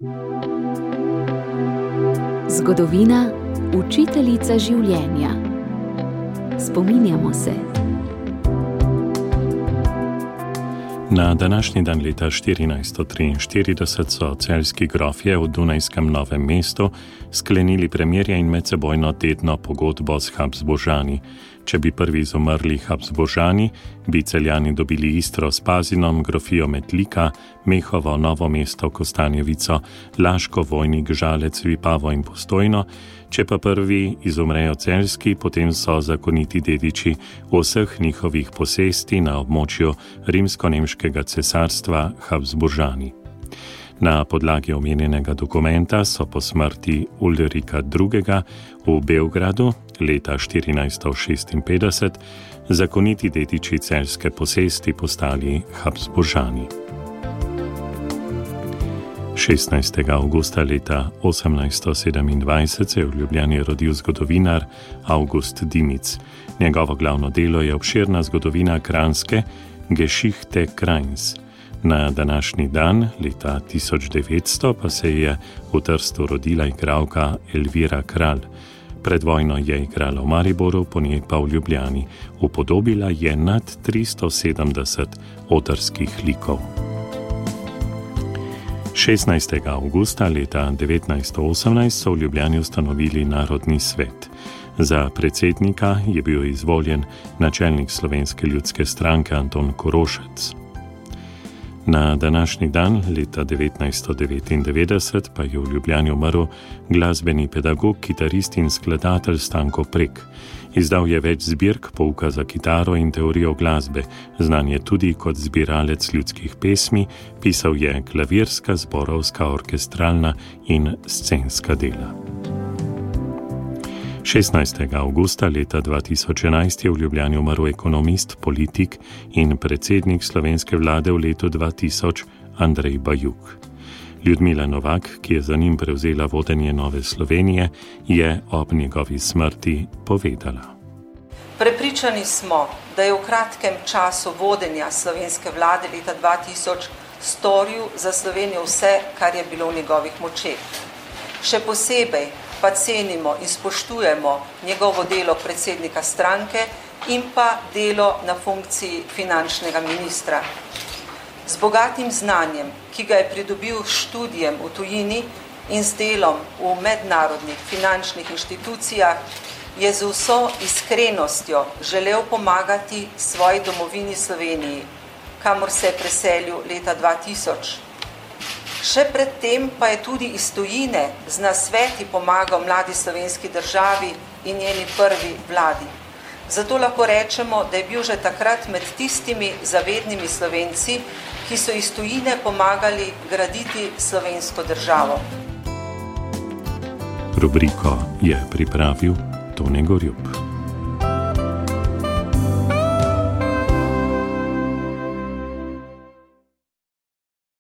Zgodovina, učiteljica življenja. Spominjamo se. Na današnji dan leta 1443 so celjski grofje v Dunajskem Novem mestu sklenili premirje in medsebojno tedno pogodbo s Habsburžani. Če bi prvi izumrli Habsburžani, bi Celjani dobili Istro s Pazinom, grofijo Metlika, Mehovo, Novo mesto, Kostanjevico, Laško, Vojnik, Žalec, Vipavo in Postojno. Če pa prvi izumrejo celjski, potem so zakoniti dediči vseh njihovih posesti na območju rimsko-nemškega cesarstva Habsburžani. Na podlagi omenjenega dokumenta so po smrti Ulrika II. V Beogradu leta 1456 zakoniti dediči celjske posesti postali Habsburžani. 16. avgusta leta 1827 se je v Ljubljani rodil zgodovinar August Dimic. Njegovo glavno delo je obširna zgodovina Kranjske Geschichte Krajins. Na današnji dan, leta 1900, pa se je v Trstu rodila igralka Elvira Kralj. Pred vojno je igrala v Mariboru, po njej pa v Ljubljani. Upodobila je nad 370 otrskih likov. 16. avgusta leta 1918 so v Ljubljani ustanovili Narodni svet. Za predsednika je bil izvoljen načelnik Slovenske ljudske stranke Anton Korošec. Na današnji dan, leta 1999, pa je v Ljubljani umrl glasbeni pedagog, kitarist in skladatelj Stanko Prek. Izdal je več zbirk pouka za kitaro in teorijo glasbe, znan je tudi kot zbiralec ljudskih pesmi, pisal je klavirska, zborovska, orkestralna in scenska dela. 16. avgusta leta 2011 je v Ljubljani umrl ekonomist, politik in predsednik slovenske vlade v letu 2000 Andrej Bajuk. Ljudmila Novak, ki je za njim prevzela vodenje Nove Slovenije, je ob njegovi smrti povedala. Prepričani smo, da je v kratkem času vodenja slovenske vlade leta 2000 storil za Slovenijo vse, kar je bilo v njegovih močeh. Še posebej pa cenimo in spoštujemo njegovo delo predsednika stranke in pa delo na funkciji finančnega ministra. Z bogatim znanjem, ki ga je pridobil s študijem v tujini in z delom v mednarodnih finančnih inštitucijah, je z vso iskrenostjo želel pomagati svoji domovini Sloveniji, kamor se je preselil leta 2000. Še predtem pa je tudi iz tujine z nasveti pomagal mladi slovenski državi in njeni prvi vladi. Zato lahko rečemo, da je bil že takrat med tistimi zavednimi Slovenci, ki so iz tujine pomagali graditi slovensko državo. Rubriko je pripravil Tone Gorjup.